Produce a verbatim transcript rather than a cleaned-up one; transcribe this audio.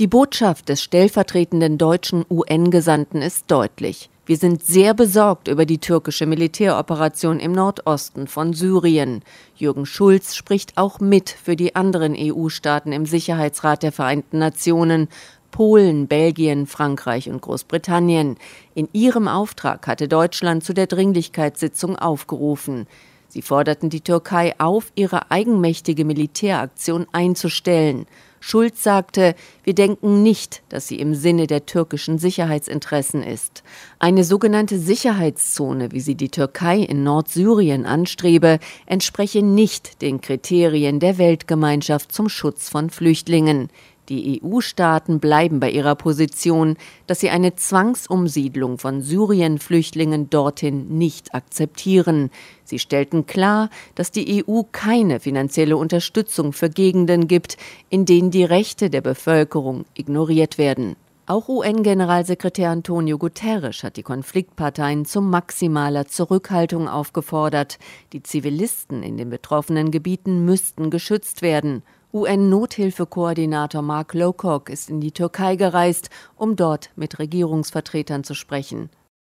Die Botschaft des stellvertretenden deutschen U N-Gesandten ist deutlich. Wir sind sehr besorgt über die türkische Militäroperation im Nordosten von Syrien. Jürgen Schulz spricht auch mit für die anderen E U-Staaten im Sicherheitsrat der Vereinten Nationen. Polen, Belgien, Frankreich und Großbritannien. In ihrem Auftrag hatte Deutschland zu der Dringlichkeitssitzung aufgerufen. Sie forderten die Türkei auf, ihre eigenmächtige Militäraktion einzustellen. Schulz sagte, wir denken nicht, dass sie im Sinne der türkischen Sicherheitsinteressen ist. Eine sogenannte Sicherheitszone, wie sie die Türkei in Nordsyrien anstrebe, entspreche nicht den Kriterien der Weltgemeinschaft zum Schutz von Flüchtlingen. Die E U-Staaten bleiben bei ihrer Position, dass sie eine Zwangsumsiedlung von Syrien-Flüchtlingen dorthin nicht akzeptieren. Sie stellten klar, dass die E U keine finanzielle Unterstützung für Gegenden gibt, in denen die Rechte der Bevölkerung ignoriert werden. Auch U N-Generalsekretär Antonio Guterres hat die Konfliktparteien zu maximaler Zurückhaltung aufgefordert. Die Zivilisten in den betroffenen Gebieten müssten geschützt werden. U N-Nothilfekoordinator Mark Lowcock ist in die Türkei gereist, um dort mit Regierungsvertretern zu sprechen.